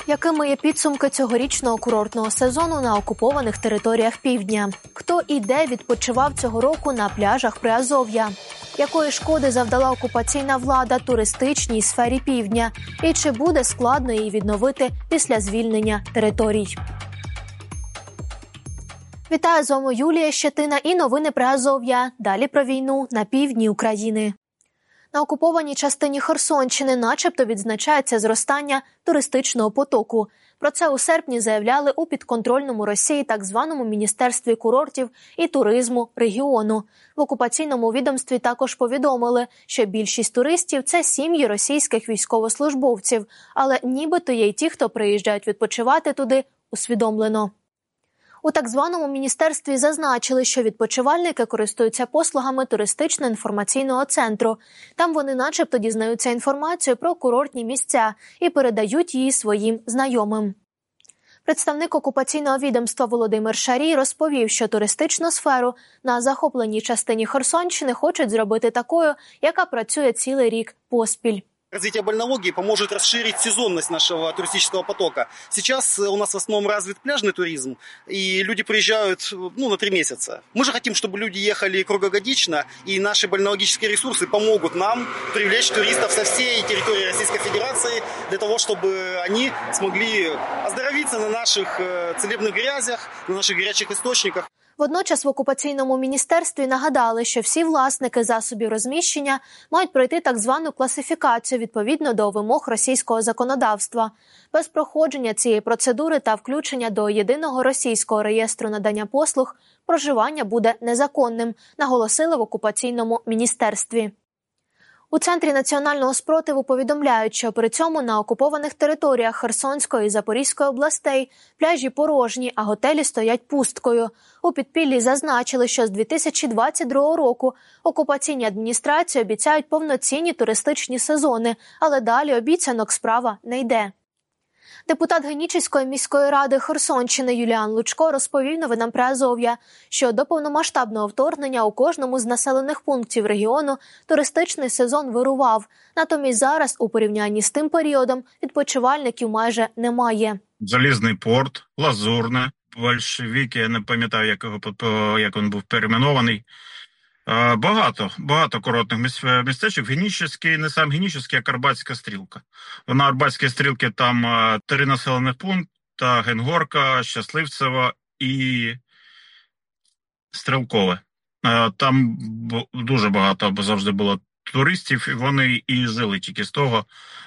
Якими є підсумки цьогорічного курортного сезону на окупованих територіях Півдня? Хто і де відпочивав цього року на пляжах Приазов'я? Якої шкоди завдала окупаційна влада туристичній сфері Півдня? І чи буде складно її відновити після звільнення територій? Вітаю, з вами Юлія Щетина і новини Приазов'я. Далі про війну на півдні України. На окупованій частині Херсонщини начебто відзначається зростання туристичного потоку. Про це у серпні заявляли у підконтрольному Росії так званому Міністерстві курортів і туризму регіону. В окупаційному відомстві також повідомили, що більшість туристів – це сім'ї російських військовослужбовців, але нібито є й ті, хто приїжджають відпочивати туди усвідомлено. У так званому міністерстві зазначили, що відпочивальники користуються послугами туристично-інформаційного центру. Там вони начебто дізнаються інформацію про курортні місця і передають її своїм знайомим. Представник окупаційного відомства Володимир Шарій розповів, що туристичну сферу на захопленій частині Херсонщини хочуть зробити такою, яка працює цілий рік поспіль. Развитие больнологии поможет расширить сезонность нашего туристического потока. Сейчас у нас в основном развит пляжный туризм, и люди приезжают на 3 месяца. Мы же хотим, чтобы люди ехали круглогодично, и наши больнологические ресурсы помогут нам привлечь туристов со всей территории Российской Федерации для того, чтобы они смогли оздоровиться на наших целебных грязях, на наших горячих источниках. Водночас в окупаційному міністерстві нагадали, що всі власники засобів розміщення мають пройти так звану класифікацію відповідно до вимог російського законодавства. Без проходження цієї процедури та включення до єдиного російського реєстру надання послуг проживання буде незаконним, наголосили в окупаційному міністерстві. У Центрі національного спротиву повідомляють, що при цьому на окупованих територіях Херсонської і Запорізької областей пляжі порожні, а готелі стоять пусткою. У підпіллі зазначили, що з 2022 року окупаційні адміністрації обіцяють повноцінні туристичні сезони, але далі обіцянок справа не йде. Депутат Генічеської міської ради Херсонщини Юліан Лучко розповів новинам Приазов'я, що до повномасштабного вторгнення у кожному з населених пунктів регіону туристичний сезон вирував. Натомість зараз, у порівнянні з тим періодом, відпочивальників майже немає. Залізний порт, Лазурне, Большевики, я не пам'ятаю, як він був перейменований. Багато курортних містечок. Генічеський, не сам Генічеський, а Карпатська стрілка. На Арбатській стрілці там 3 населених пункти: Генгорка, Щасливцево і Стрілкове. Там дуже багато завжди було туристів, і вони і жили тільки з того,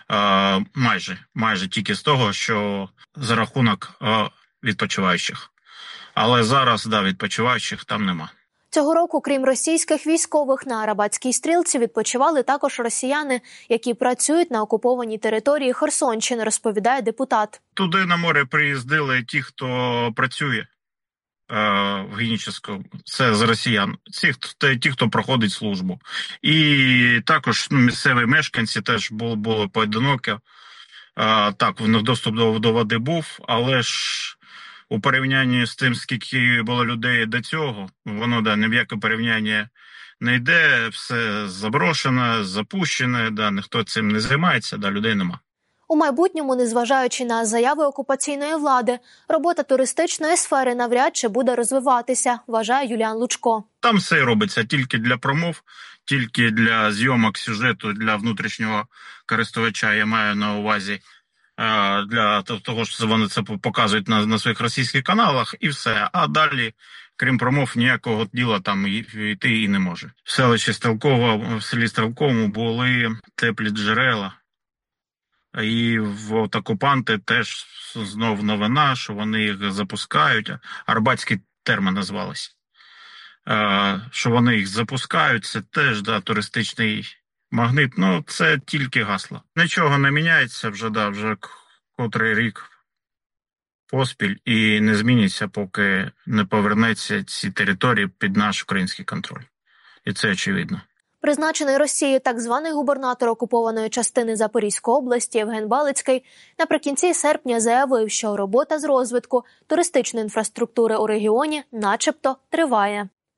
майже тільки з того, що за рахунок відпочиваючих. Але зараз, відпочиваючих там нема. Цього року, крім російських військових, на Арабатській стрілці відпочивали також росіяни, які працюють на окупованій території Херсонщини, розповідає депутат. Туди на море приїздили ті, хто працює в Генічеському, це з росіян, ті, хто проходить службу. І також місцеві мешканці теж були поодинокі. Так, в них доступ до води був, але ж у порівнянні з тим, скільки було людей до цього, воно ні в яке порівняння не йде, все заброшене, запущене, ніхто цим не займається, людей нема. У майбутньому, незважаючи на заяви окупаційної влади, робота туристичної сфери навряд чи буде розвиватися, вважає Юліан Лучко. Там все робиться тільки для промов, тільки для зйомок сюжету, для внутрішнього користувача, я маю на увазі. Для того, що вони це показують на своїх російських каналах, і все. А далі, крім промов, ніякого діла там йти і не може. В селі Стрілковому були теплі джерела. І от окупанти теж знов новина, що вони їх запускають. Арбатський термін назвалися. Що вони їх запускають, це теж туристичний магніт. Це тільки гасло. Нічого не міняється вже котрий рік поспіль і не зміниться, поки не повернеться ці території під наш український контроль. І це очевидно. Призначений Росією так званий губернатор окупованої частини Запорізької області Євген Балицький наприкінці серпня заявив, що робота з розвитку туристичної інфраструктури у регіоні начебто триває.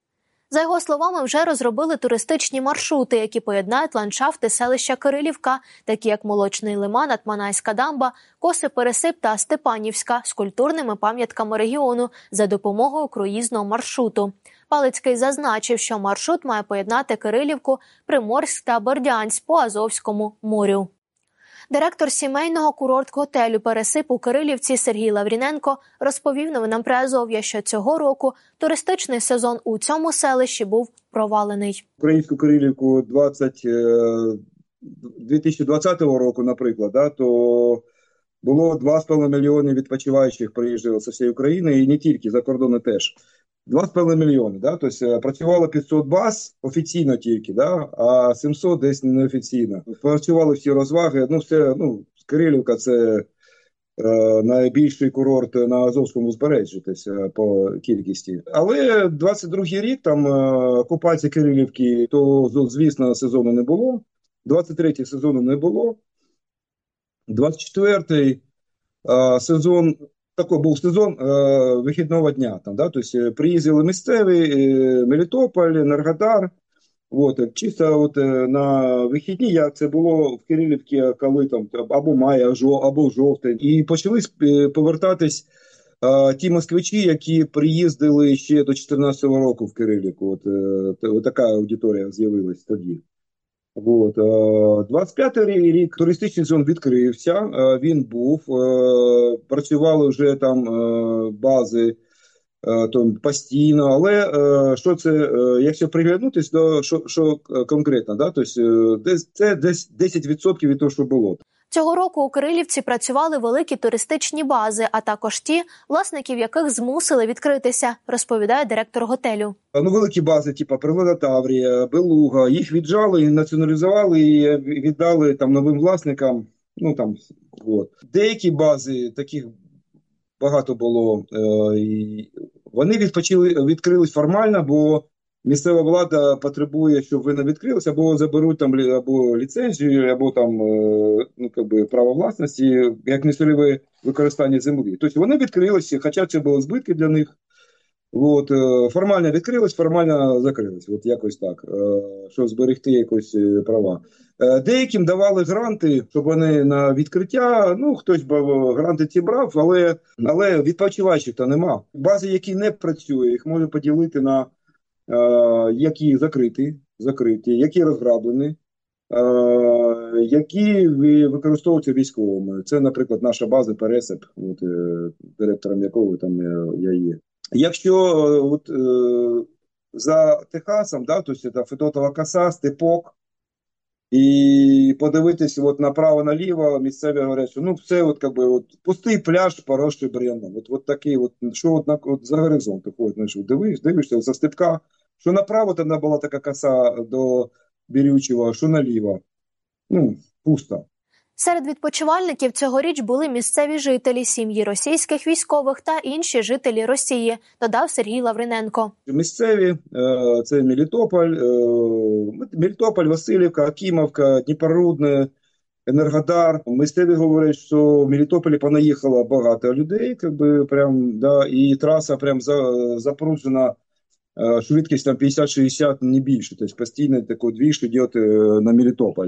За його словами, вже розробили туристичні маршрути, які поєднають ландшафти селища Кирилівка, такі як Молочний лиман, Атманайська дамба, Коси-Пересип та Степанівська, з культурними пам'ятками регіону за допомогою круїзного маршруту. Палицький зазначив, що маршрут має поєднати Кирилівку, Приморськ та Бердянськ по Азовському морю. Директор сімейного курорт-готелю «Пересип» у Кирилівці Сергій Лавріненко розповів новинам Приазов'я, що цього року туристичний сезон у цьому селищі був провалений. Українську Кирилівку 2020 року, наприклад, то було 2,5 мільйони відпочиваючих приїжджали з всієї України і не тільки, за кордону теж. 2,5 мільйони, тобто працювало 500 баз офіційно тільки, а 700 десь неофіційно. Працювали всі розваги, Кирилівка – це найбільший курорт на Азовському узбережжі, тобто, по кількості. Але 22-й рік, там окупація Кирилівки, то, звісно, сезону не було, 23-й сезону не було, 24-й сезон, такий був сезон вихідного дня. Тобто приїздили місцеві, Мелітополь, Енергодар. Чисто на вихідні, як це було в Кирилівці, коли там або май, або жовтень. І почали повертатись ті москвичі, які приїздили ще до 2014 року в Кирилівку. Така аудиторія з'явилась тоді. 25-й рік туристичний сезон відкрився, він був, працювали вже там бази постійно, але що це, якщо приглянутись до що конкретно, тобто це десь 10% від того, що було. Цього року у Кирилівці працювали великі туристичні бази, а також ті, власників яких змусили відкритися, розповідає директор готелю. Великі бази, типу Природа Таврія, Белуга, їх віджали, націоналізували і віддали там новим власникам. Деякі бази, таких багато було, вони відкрились формально, бо місцева влада потребує, щоб вони відкрилися, або заберуть там або ліцензію, або там право власності, як нецільове використання землі. Тобто вони відкрилися, хоча це були збитки для них. Формально відкрились, формально закрились. Якось так, щоб зберегти якось права. Деяким давали гранти, щоб вони на відкриття, хтось гранти ці брав, але відпочиваючих-то нема. Бази, які не працюють, їх можна поділити на які закриті, які розграблені, які використовуються військовими. Це, наприклад, наша база Пересип, директором якого там я є. Якщо за Техасом, тобто це Федотова коса, Степок, і подивитись направо-наліво, місцеві говорять, що це пустий пляж, поросший бур'яном. Такий, що за горизонт ходиш, дивишся за Степка, що направо там була така коса до Бірючого, що наліво. Пусто. Серед відпочивальників цьогоріч були місцеві жителі, сім'ї російських військових та інші жителі Росії, додав Сергій Лавриненко. Місцеві – це Мелітополь, Василівка, Акимовка, Дніпрорудне, Енергодар. Місцеві говорять, що в Мелітополі понаїхало багато людей, і траса запружена, швидкість там 50-60, не більше, тобто постійно такий двіж йде на Мелітополь.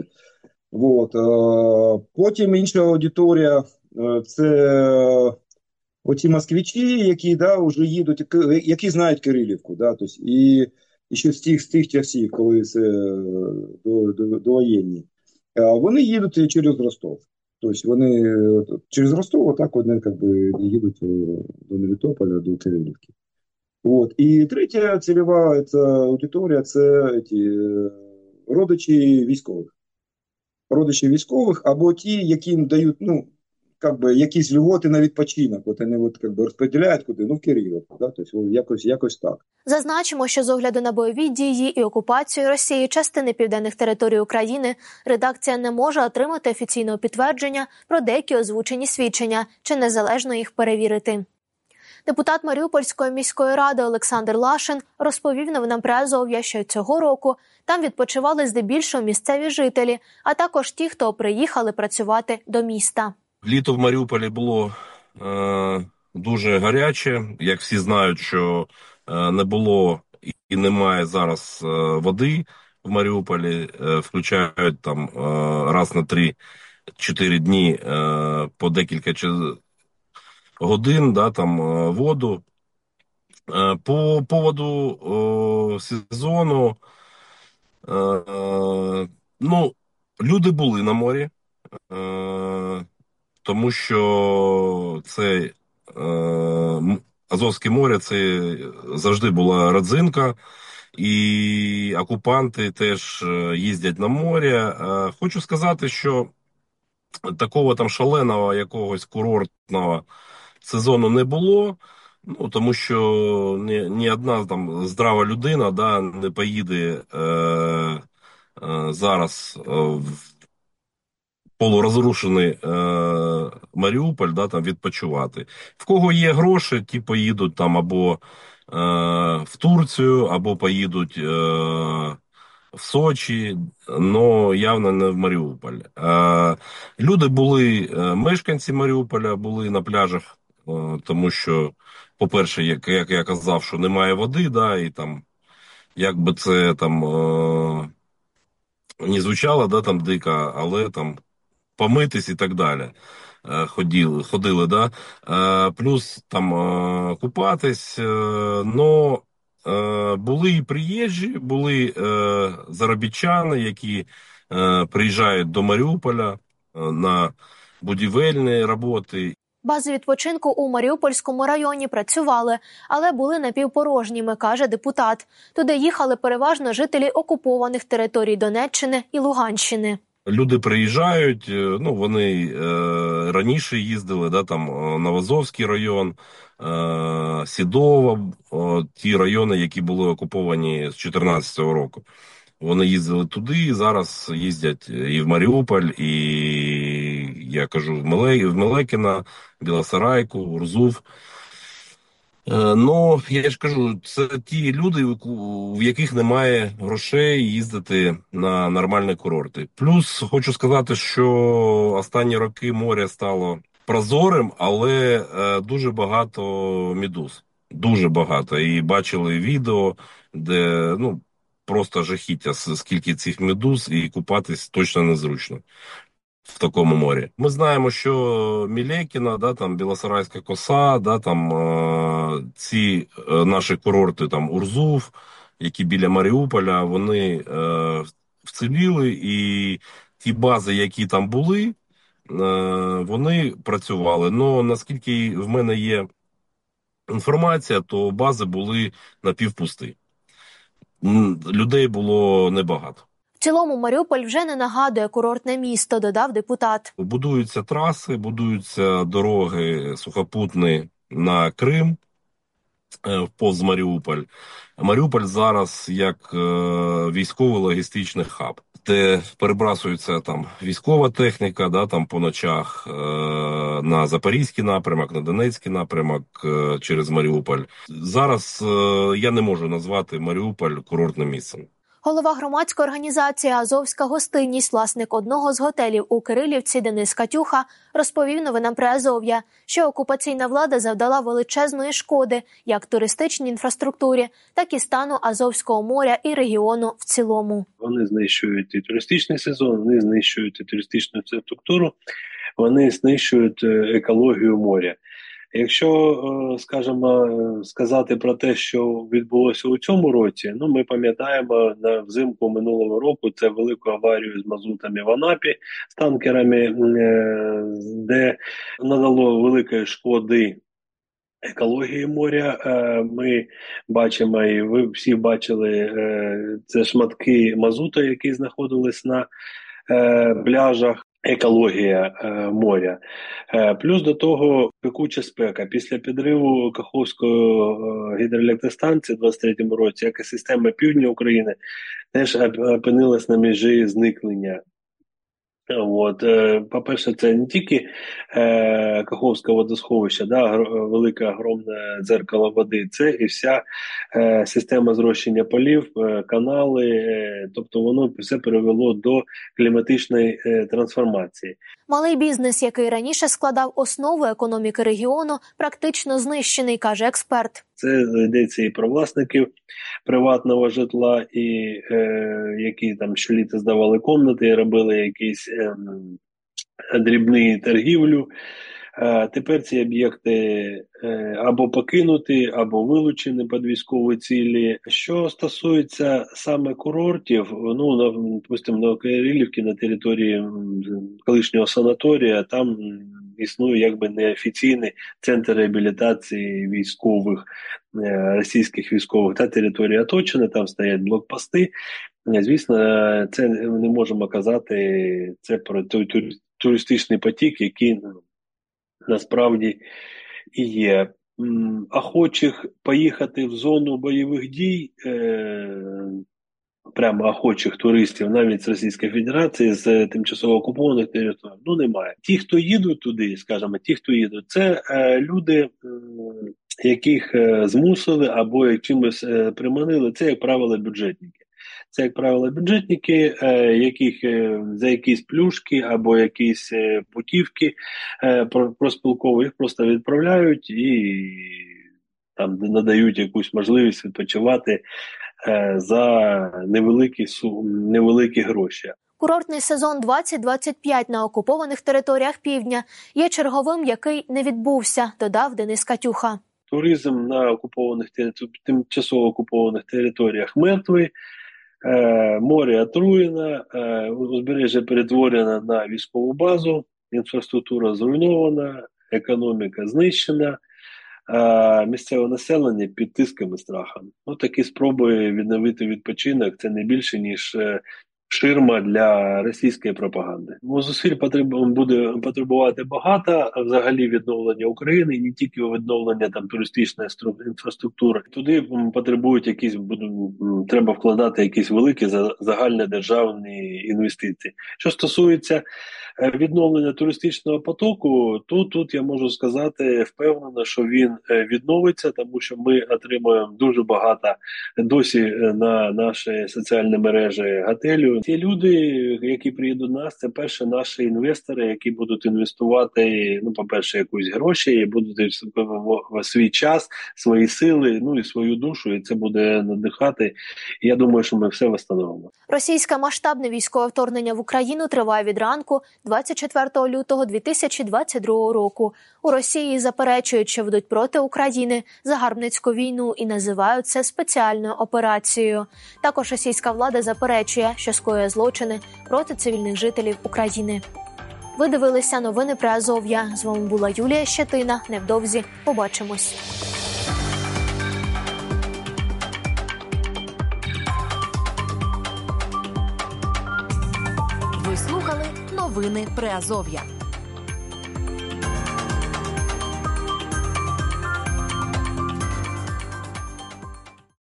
Потім інша аудиторія – це оці москвичі, які вже їдуть, які знають Кирилівку. І ще з тих часів, коли це довоєнні. Вони їдуть через Ростов. Тобто вони через Ростов отак вони їдуть до Мелітополя, до Кирилівки. І третя цільова аудиторія – це родичі військових або ті, яким дають якісь льготи на відпочинок. Вони розподіляють куди, в Кирилівку. Тобто якось так. Зазначимо, що з огляду на бойові дії і окупацію Росії частини південних територій України редакція не може отримати офіційного підтвердження про деякі озвучені свідчення чи незалежно їх перевірити. Депутат Маріупольської міської ради Олександр Лашин розповів новинам Приазов'я, що цього року там відпочивали здебільшого місцеві жителі, а також ті, хто приїхали працювати до міста. Літо в Маріуполі було дуже гаряче. Як всі знають, що не було і немає зараз води в Маріуполі, включають там раз на 3-4 дні по декілька годин, да, там воду. По поводу сезону, ну, люди були на морі, тому що це Азовське море, це завжди була родзинка, і окупанти теж їздять на море. Хочу сказати, що такого там шаленого якогось курортного сезону не було. Ну, тому що ні одна там здрава людина, да, не поїде зараз в полурозрушений Маріуполь, да, там відпочивати. В кого є гроші, ті поїдуть там або в Турцію, або поїдуть в Сочі, але явно не в Маріуполь. Люди були, мешканці Маріуполя були на пляжах, тому що, по-перше, як я казав, що немає води, да, і там, як би це там не звучало, да, там дико, але там помитись і так далі. Ходили, да. Плюс там купатись, но були і приїжджі, були заробітчани, які приїжджають до Маріуполя на будівельні роботи. Бази відпочинку у Маріупольському районі працювали, але були напівпорожніми, каже депутат. Туди їхали переважно жителі окупованих територій Донеччини і Луганщини. Люди приїжджають, ну вони раніше їздили, да, там Новоазовський район, Сідово, ті райони, які були окуповані з 2014 року. Вони їздили туди, і зараз їздять і в Маріуполь, і, я кажу, в Мелекіно, Білосарайку, Урзув. Ну, я ж кажу, це ті люди, в яких немає грошей їздити на нормальні курорти. Плюс хочу сказати, що останні роки море стало прозорим, але дуже багато медуз. Дуже багато. І бачили відео, де ну просто жахіття, скільки цих медуз, і купатись точно незручно в такому морі. Ми знаємо, що Мілекіна, да, там Білосарайська коса, да, там ці наші курорти, там Урзув, які біля Маріуполя, вони вціліли, і ті бази, які там були, вони працювали. Но наскільки в мене є інформація, то бази були напівпусті. Людей було небагато. В цілому Маріуполь вже не нагадує курортне місто, додав депутат. Будуються траси, будуються дороги сухопутні на Крим, повз Маріуполь. Маріуполь зараз як військовий логістичний хаб, де перебрасується там військова техніка, да, там по ночах на Запорізький напрямок, на Донецький напрямок через Маріуполь. Зараз я не можу назвати Маріуполь курортним місцем. Голова громадської організації «Азовська гостинність», власник одного з готелів у Кирилівці Денис Катюха, розповів новинам Приазов'я, що окупаційна влада завдала величезної шкоди як туристичній інфраструктурі, так і стану Азовського моря і регіону в цілому. Вони знищують і туристичний сезон, вони знищують і туристичну інфраструктуру, вони знищують екологію моря. Якщо, скажімо, сказати про те, що відбулося у цьому році, ну ми пам'ятаємо на взимку минулого року це велику аварію з мазутами в Анапі, з танкерами, де надало великої шкоди екології моря. Ми бачимо, і ви всі бачили, це шматки мазута, які знаходились на пляжах. Екологія моря. Плюс до того пекуча спека. Після підриву Каховської гідроелектростанції у 23-му році екосистема півдня України теж опинилась на межі зникнення. От, по-перше, це не тільки Каховське водосховище, да, велике огромне дзеркало води, це і вся система зрощення полів, канали, тобто воно все привело до кліматичної трансформації. Малий бізнес, який раніше складав основу економіки регіону, практично знищений, каже експерт. Це йдеться і про власників приватного житла, і які там щоліта здавали комнати і робили якісь дрібні торгівлю. Тепер ці об'єкти або покинуті, або вилучені під військові цілі. Що стосується саме курортів, допустимо, на Кирилівці, на території колишнього санаторія, там існує якби неофіційний центр реабілітації військових, російських військових. Та територія оточена, там стоять блокпости. Звісно, це не можемо казати це про той туристичний потік, який насправді і є. Охочих поїхати в зону бойових дій, прямо охочих туристів, навіть з Російської Федерації, з тимчасово окупованих територій, немає. Ті, хто їдуть туди, скажімо, це люди, яких змусили або чимось приманили, це, як правило, бюджетники. Це, як правило, бюджетники, яких за якісь плюшки або якісь путівки проспілкові їх просто відправляють і там надають якусь можливість відпочивати за невеликі гроші. Курортний сезон 2025 на окупованих територіях півдня є черговим, який не відбувся, додав Денис Катюха. Туризм на тимчасово окупованих територіях мертвий. Море отруєно, узбережжя перетворено на військову базу, інфраструктура зруйнована, економіка знищена, місцеве населення під тиском і страхом. Такі спроби відновити відпочинок – це не більше, ніж ширма для російської пропаганди. Зусиль буде потребувати багато взагалі відновлення України, не тільки відновлення туристичної інфраструктури. Туди потребують треба вкладати якісь великі загальнодержавні інвестиції. Що стосується відновлення туристичного потоку, то тут я можу сказати впевнено, що він відновиться, тому що ми отримуємо дуже багато досі на наші соціальні мережі готелю. Ті люди, які приїдуть до нас, це перші наші інвестори, які будуть інвестувати, по-перше, якусь гроші, і будуть в свій час, свої сили, і свою душу, і це буде надихати. І я думаю, що ми все встановимо. Російське масштабне військове вторгнення в Україну триває від ранку 24 лютого 2022 року. У Росії заперечують, що ведуть проти України загарбницьку війну і називають це спеціальною операцією. Також російська влада заперечує, що скоює злочини проти цивільних жителів України. Ви дивилися новини Приазов'я. З вами була Юлія Щетина. Невдовзі побачимось. Ви слухали новини Приазов'я.